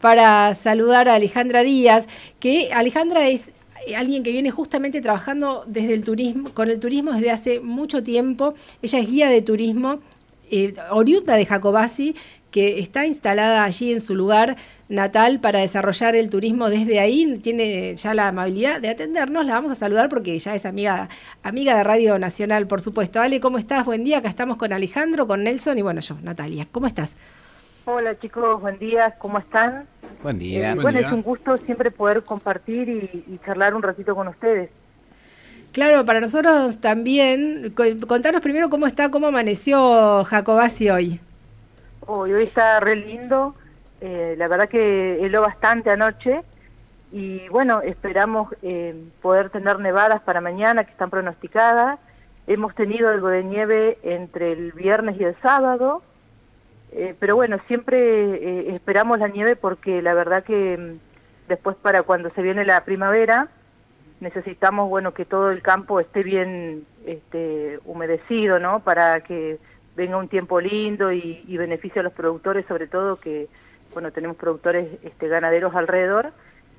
para saludar a Alejandra Díaz, que Alejandra es alguien que viene justamente trabajando desde el turismo, con el turismo desde hace mucho tiempo. Ella es guía de turismo, oriunda de Jacobasi, que está instalada allí en su lugar natal para desarrollar el turismo desde ahí. Tiene ya la amabilidad de atendernos. La vamos a saludar porque ya es amiga de Radio Nacional, por supuesto. Ale, ¿cómo estás? Buen día. Acá estamos con Alejandro, con Nelson y bueno, yo, Natalia. ¿Cómo estás? Hola chicos, buen día, ¿cómo están? Buen día. Bueno, es un gusto siempre poder compartir y charlar un ratito con ustedes. Claro, para nosotros también. Contanos primero cómo amaneció Jacobasi hoy. Hoy está re lindo, la verdad que heló bastante anoche y bueno, esperamos poder tener nevadas para mañana que están pronosticadas. Hemos tenido algo de nieve entre el viernes y el sábado. Pero bueno, siempre esperamos la nieve porque la verdad que después para cuando se viene la primavera necesitamos, bueno, que todo el campo esté bien humedecido, ¿no? Para que venga un tiempo lindo y beneficie a los productores, sobre todo que, bueno, tenemos productores ganaderos alrededor.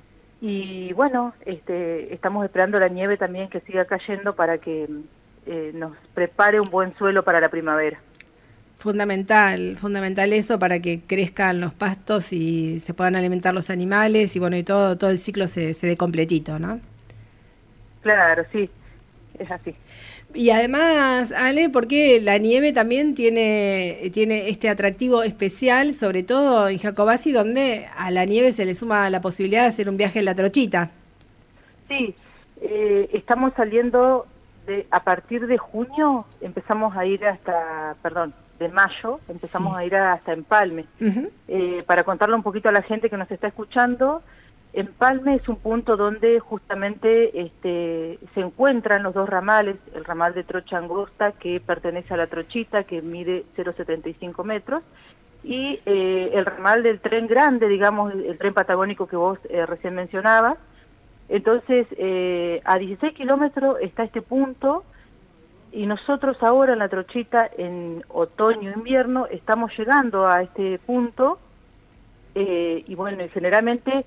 Y bueno, estamos esperando la nieve también que siga cayendo para que nos prepare un buen suelo para la primavera. Fundamental eso para que crezcan los pastos y se puedan alimentar los animales y bueno, y todo el ciclo se dé completito, ¿no? Claro, sí, es así. Y además, Ale, porque la nieve también tiene este atractivo especial, sobre todo en Jacobasi, donde a la nieve se le suma la posibilidad de hacer un viaje en la trochita. Sí, estamos saliendo a partir de junio, empezamos a ir de mayo, empezamos a ir hasta Empalme. Para contarle un poquito a la gente que nos está escuchando, Empalme es un punto donde justamente se encuentran los dos ramales, el ramal de trocha angosta, que pertenece a la trochita, que mide 0,75 metros, y el ramal del tren grande, digamos, el tren patagónico que vos recién mencionabas. Entonces, a 16 kilómetros está este punto, y nosotros ahora en la trochita, en otoño-invierno, estamos llegando a este punto, y bueno, y generalmente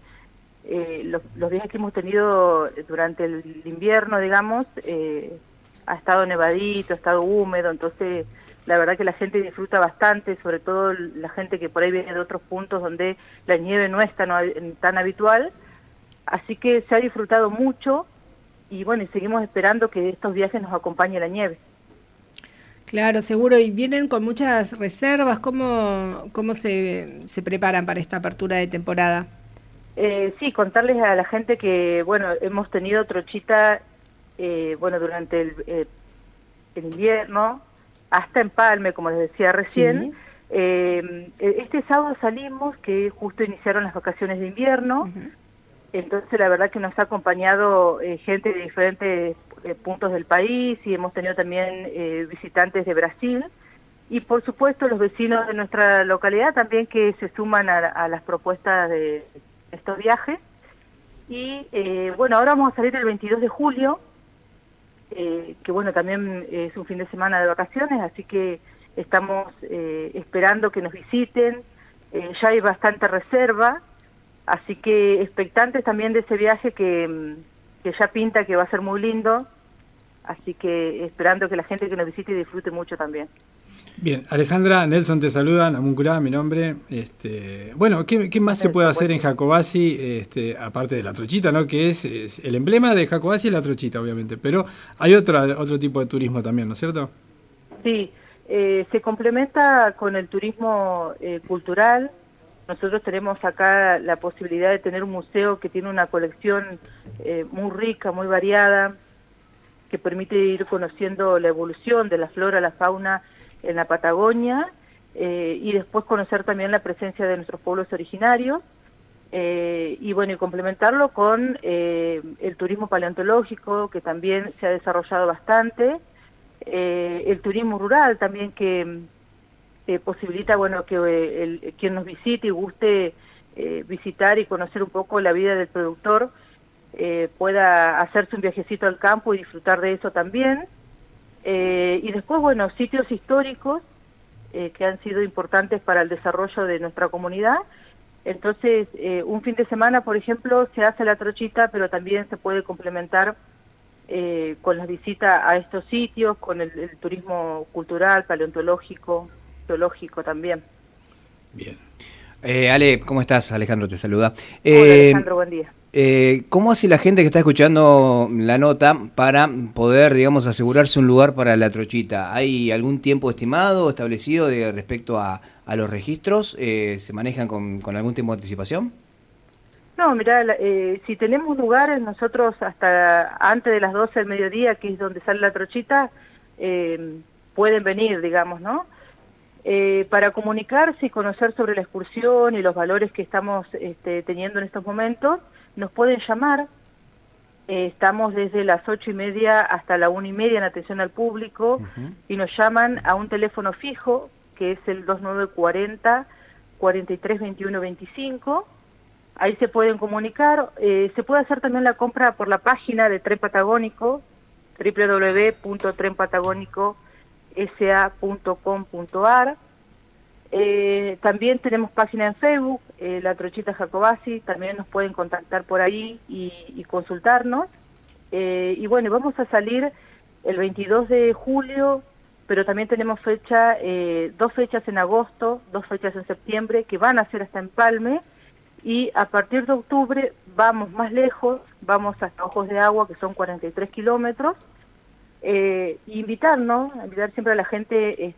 los días que hemos tenido durante el invierno, digamos, ha estado nevadito, ha estado húmedo, entonces la verdad que la gente disfruta bastante, sobre todo la gente que por ahí viene de otros puntos donde la nieve no es tan habitual, así que se ha disfrutado mucho. Y bueno, y seguimos esperando que estos viajes nos acompañe la nieve. Claro, seguro. Y vienen con muchas reservas. ¿Cómo se preparan para esta apertura de temporada? Sí, contarles a la gente que, bueno, hemos tenido trochita, durante el invierno, hasta Empalme, como les decía recién. Sí. Este sábado salimos, que justo iniciaron las vacaciones de invierno. Entonces la verdad que nos ha acompañado gente de diferentes puntos del país y hemos tenido también visitantes de Brasil y por supuesto los vecinos de nuestra localidad también que se suman a las propuestas de estos viajes. Y bueno, ahora vamos a salir el 22 de julio, que bueno, también es un fin de semana de vacaciones, así que estamos esperando que nos visiten, ya hay bastante reserva. Así que expectantes también de ese viaje que ya pinta que va a ser muy lindo, así que esperando que la gente que nos visite disfrute mucho también. Bien, Alejandra, Nelson te saludan, Amuncurá, mi nombre. Bueno, ¿qué más se puede hacer en Jacobasi, aparte de la trochita, ¿no? Que es el emblema de Jacobasi es la trochita, obviamente, pero hay otro tipo de turismo también, ¿no es cierto? Sí, se complementa con el turismo cultural. Nosotros tenemos acá la posibilidad de tener un museo que tiene una colección muy rica, muy variada, que permite ir conociendo la evolución de la flora, la fauna en la Patagonia, y después conocer también la presencia de nuestros pueblos originarios, y bueno, y complementarlo con el turismo paleontológico, que también se ha desarrollado bastante, el turismo rural también que posibilita, bueno, que quien nos visite y guste visitar y conocer un poco la vida del productor pueda hacerse un viajecito al campo y disfrutar de eso también. Y después, bueno, sitios históricos que han sido importantes para el desarrollo de nuestra comunidad Entonces, un fin de semana, por ejemplo, se hace la trochita, pero también se puede complementar con las visitas a estos sitios, con el turismo cultural, paleontológico, geológico también. Bien. Ale, ¿cómo estás? Alejandro te saluda. Hola Alejandro, buen día. ¿Cómo hace la gente que está escuchando la nota para poder, digamos, asegurarse un lugar para la trochita? ¿Hay algún tiempo estimado, establecido respecto a los registros? ¿Se manejan con algún tiempo de anticipación? No, mirá, si tenemos lugares, nosotros hasta antes de las 12 del mediodía, que es donde sale la trochita, pueden venir, digamos, ¿no? Para comunicarse y conocer sobre la excursión y los valores que estamos teniendo en estos momentos, nos pueden llamar. Estamos desde las 8:30 hasta la 1:30 en atención al público, y nos llaman a un teléfono fijo, que es el 2940 43 21 25. Ahí se pueden comunicar. Se puede hacer también la compra por la página de Tren Patagónico, www.trenpatagónicosa.com.ar. También tenemos página en Facebook, La Trochita Jacobasi, también nos pueden contactar por ahí y consultarnos. Y bueno, vamos a salir el 22 de julio, pero también tenemos fecha, 2 fechas en agosto, 2 fechas en septiembre, que van a ser hasta Empalme, y a partir de octubre vamos más lejos, vamos hasta Ojos de Agua, que son 43 kilómetros. Invitar siempre a la gente,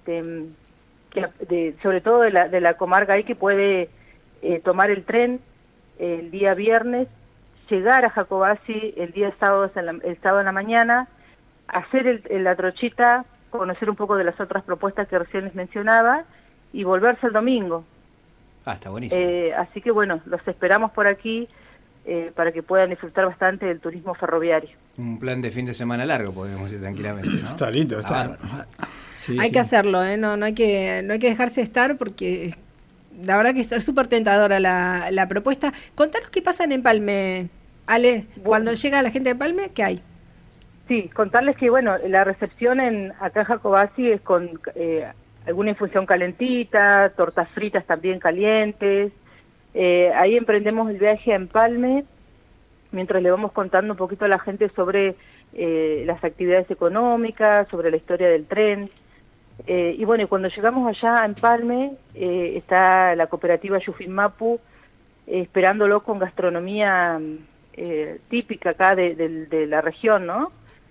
sobre todo de la comarca ahí, que puede tomar el tren el día viernes, llegar a Jacobasi el día sábado, el sábado en la mañana, hacer la trochita, conocer un poco de las otras propuestas que recién les mencionaba, y volverse el domingo. Está buenísimo. Así que bueno, los esperamos por aquí para que puedan disfrutar bastante del turismo ferroviario. Un plan de fin de semana largo, podemos decir tranquilamente, ¿no? Está lindo, está. Sí, hay que hacerlo, no hay que dejarse estar, porque la verdad que es súper tentadora la propuesta. Contanos qué pasa en Empalme, Ale, cuando llega la gente de Empalme, ¿qué hay? Sí, contarles que bueno, la recepción acá en Jacobasi es con alguna infusión calentita, tortas fritas también calientes. Ahí emprendemos el viaje a Empalme, mientras le vamos contando un poquito a la gente sobre las actividades económicas, sobre la historia del tren. Y bueno, cuando llegamos allá a Empalme, está la cooperativa Yufinmapu esperándolo con gastronomía típica acá de la región, ¿no?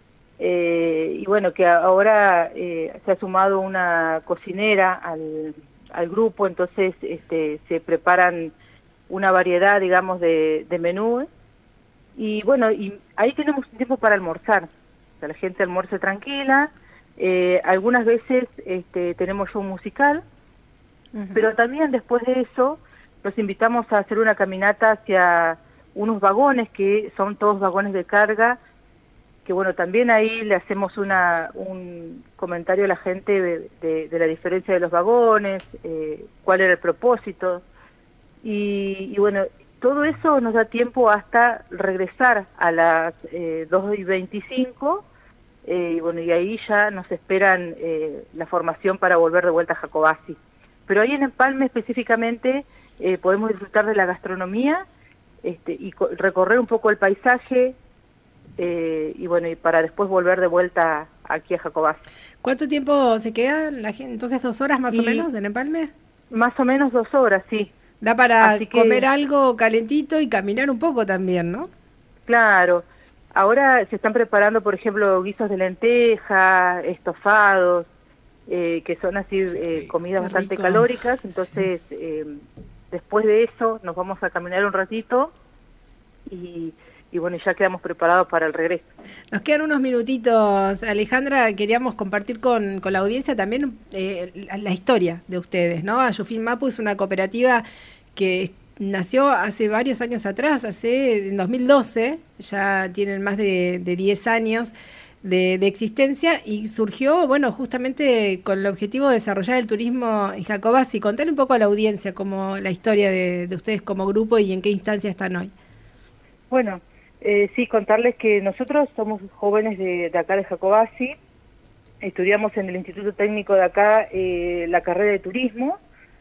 Y bueno, que ahora se ha sumado una cocinera al grupo, entonces se preparan una variedad, digamos, de menús. Y bueno, y ahí tenemos tiempo para almorzar, o sea, la gente almuerce tranquila. Algunas veces tenemos show musical, pero también después de eso los invitamos a hacer una caminata hacia unos vagones que son todos vagones de carga, que bueno, también ahí le hacemos un comentario a la gente de la diferencia de los vagones, cuál era el propósito, y bueno, todo eso nos da tiempo hasta regresar a las 2:25, y bueno, y ahí ya nos esperan la formación para volver de vuelta a Jacobasi. Pero ahí en Empalme específicamente podemos disfrutar de la gastronomía y recorrer un poco el paisaje, y bueno, y para después volver de vuelta aquí a Jacobasi. ¿Cuánto tiempo se queda la gente? Entonces, 2 horas más o menos en Empalme. Más o menos 2 horas, sí. Da para comer algo calentito y caminar un poco también, ¿no? Claro. Ahora se están preparando, por ejemplo, guisos de lenteja, estofados, que son así comidas bastante calóricas. Entonces, después de eso nos vamos a caminar un ratito y bueno, ya quedamos preparados para el regreso. Nos quedan unos minutitos, Alejandra. Queríamos compartir con la audiencia también la historia de ustedes, ¿no? Yufinmapu es una cooperativa que nació hace varios años atrás, en 2012, ya tienen más de 10 años de existencia, y surgió, bueno, justamente con el objetivo de desarrollar el turismo en Jacobasi. Contale un poco a la audiencia como la historia de ustedes como grupo y en qué instancia están hoy. Bueno, sí, contarles que nosotros somos jóvenes de acá de Jacobasi, estudiamos en el Instituto Técnico de acá la carrera de turismo,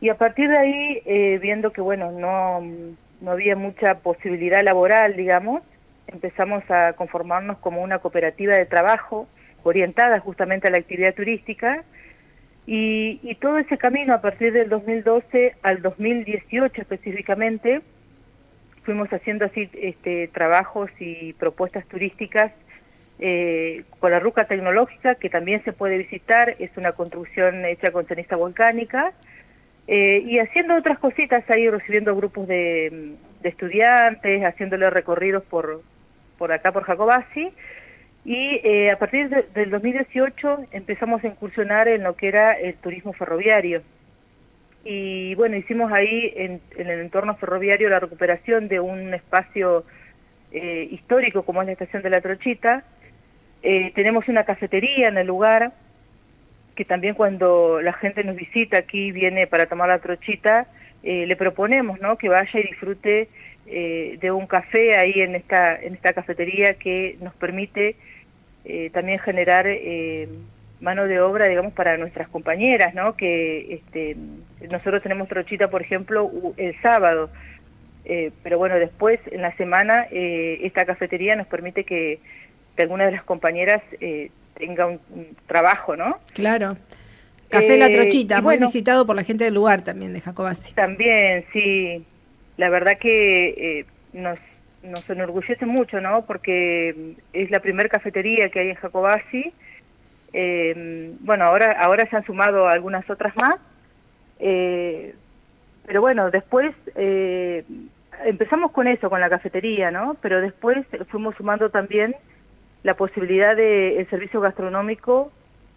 Y a partir de ahí, viendo que bueno, no había mucha posibilidad laboral, digamos, empezamos a conformarnos como una cooperativa de trabajo orientada justamente a la actividad turística, y todo ese camino a partir del 2012 al 2018 específicamente, fuimos haciendo así trabajos y propuestas turísticas con la ruca tecnológica, que también se puede visitar, es una construcción hecha con ceniza volcánica, y haciendo otras cositas ahí, recibiendo grupos de estudiantes, haciéndole recorridos por acá, por Jacobasi, y a partir del 2018 empezamos a incursionar en lo que era el turismo ferroviario. Y bueno, hicimos ahí en el entorno ferroviario la recuperación de un espacio histórico como es la estación de La Trochita. Tenemos una cafetería en el lugar, que también cuando la gente nos visita aquí, viene para tomar la trochita, le proponemos, ¿no?, que vaya y disfrute de un café ahí en esta cafetería, que nos permite también generar mano de obra, digamos, para nuestras compañeras, ¿no?, que nosotros tenemos trochita, por ejemplo, el sábado, pero bueno, después en la semana esta cafetería nos permite que alguna de las compañeras tenga un trabajo, ¿no? Claro. Café La Trochita, muy bueno, visitado por la gente del lugar también, de Jacobasi. También, sí. La verdad que nos enorgullece mucho, ¿no? Porque es la primer cafetería que hay en Jacobasi. Bueno, ahora se han sumado algunas otras más. Pero bueno, después empezamos con eso, con la cafetería, ¿no? Pero después fuimos sumando también la posibilidad del servicio gastronómico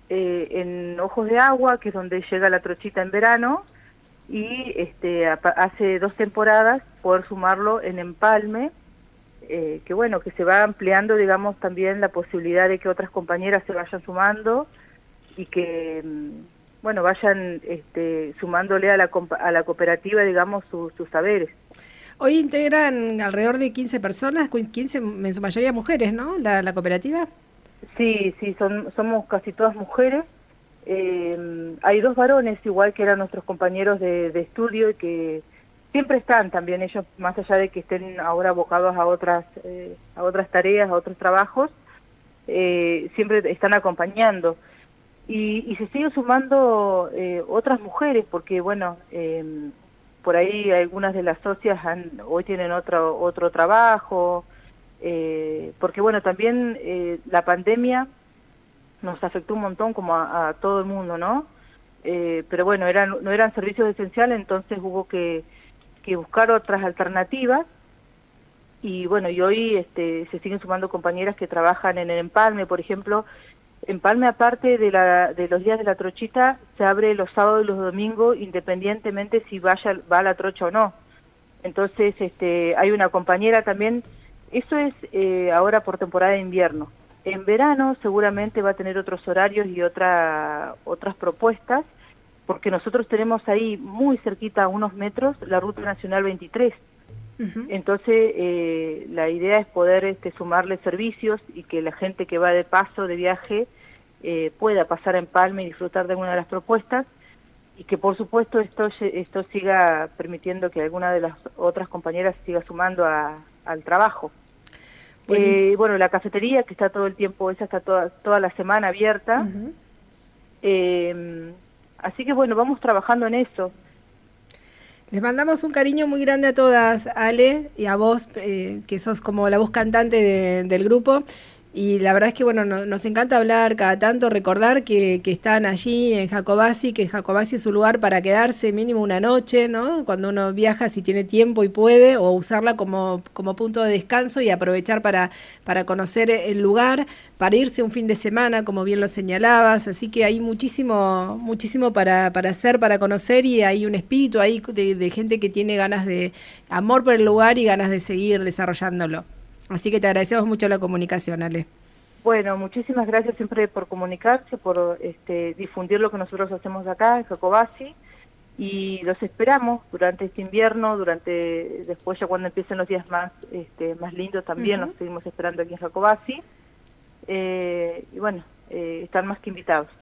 en Ojos de Agua, que es donde llega la trochita en verano, y hace 2 temporadas poder sumarlo en Empalme, que bueno, que se va ampliando, digamos, también la posibilidad de que otras compañeras se vayan sumando y que, bueno, vayan sumándole a la cooperativa, digamos, sus saberes. Hoy integran alrededor de 15 personas, 15 en su mayoría mujeres, ¿no?, la cooperativa. Sí, somos casi todas mujeres. Hay 2 varones, igual que eran nuestros compañeros de estudio, y que siempre están también ellos, más allá de que estén ahora abocados a otras tareas, a otros trabajos, siempre están acompañando. Y se siguen sumando otras mujeres, porque bueno, por ahí algunas de las socias hoy tienen otro trabajo, porque bueno, también la pandemia nos afectó un montón como a todo el mundo, ¿no? Pero bueno, no eran servicios esenciales, entonces hubo que buscar otras alternativas, y bueno, y hoy se siguen sumando compañeras que trabajan en el Empalme, por ejemplo. Empalme, aparte de los días de la trochita, se abre los sábados y los domingos, independientemente si va a la trocha o no. Entonces hay una compañera también. Eso es ahora por temporada de invierno. En verano seguramente va a tener otros horarios y otras propuestas, porque nosotros tenemos ahí muy cerquita, a unos metros, la Ruta Nacional 23. Uh-huh. Entonces la idea es poder sumarle servicios y que la gente que va de paso, de viaje, pueda pasar a Empalme y disfrutar de alguna de las propuestas, y que por supuesto esto siga permitiendo que alguna de las otras compañeras siga sumando al trabajo. Bueno, la cafetería, que está todo el tiempo, esa está toda la semana abierta. Uh-huh. Así que bueno, vamos trabajando en eso. Les mandamos un cariño muy grande a todas, Ale, y a vos, que sos como la voz cantante del grupo. Y la verdad es que bueno, nos encanta hablar cada tanto, recordar que están allí en Jacobasi, que Jacobasi es un lugar para quedarse mínimo una noche, ¿no? Cuando uno viaja, si tiene tiempo y puede, o usarla como punto de descanso y aprovechar para conocer el lugar, para irse un fin de semana, como bien lo señalabas. Así que hay muchísimo para hacer, para conocer, y hay un espíritu ahí de gente que tiene ganas de amor por el lugar y ganas de seguir desarrollándolo. Así que te agradecemos mucho la comunicación, Ale. Bueno, muchísimas gracias siempre por comunicarse, por difundir lo que nosotros hacemos acá en Jacobasi, y los esperamos durante este invierno, después ya cuando empiecen los días más lindos también. Uh-huh. Los seguimos esperando aquí en Jacobasi, y bueno, están más que invitados.